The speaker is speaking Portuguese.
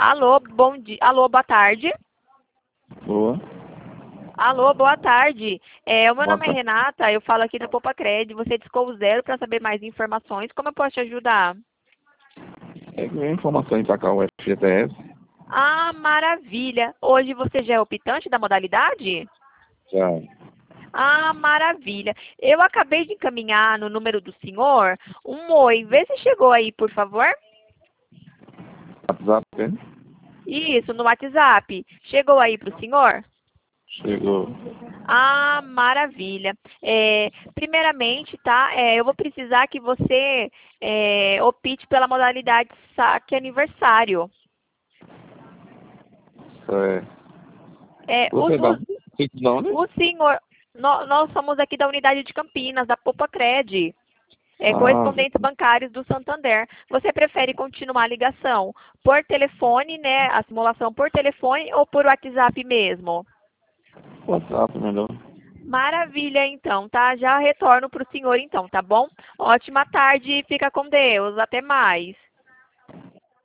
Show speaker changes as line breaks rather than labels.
Alô, bom dia. Alô, boa tarde.
Boa.
Alô, boa tarde. O meu
Boa
nome é
tarde.
Renata, eu falo aqui da Popacred. Você discou o zero para saber mais informações. Como eu posso te ajudar?
É que minha informação para cá o FGTS.
Ah, maravilha. Hoje você já é optante da modalidade?
Já.
Ah, maravilha. Eu acabei de encaminhar no número do senhor um oi. Vê se chegou aí, por favor.
WhatsApp, né?
Isso, no WhatsApp. Chegou aí para o senhor?
Chegou.
Ah, maravilha. Primeiramente, tá? Eu vou precisar que você opte pela modalidade saque aniversário.
Isso é.
É, o,
Você dá. Fica de onde?
o senhor, nós somos aqui da unidade de Campinas, da Popacred,
Ah,
correspondentes bancários do Santander. Você prefere continuar a ligação por telefone, né? A simulação por telefone ou por WhatsApp mesmo?
WhatsApp melhor.
Maravilha, então, tá? Já retorno para o senhor, então, tá bom? Ótima tarde e fica com Deus. Até mais.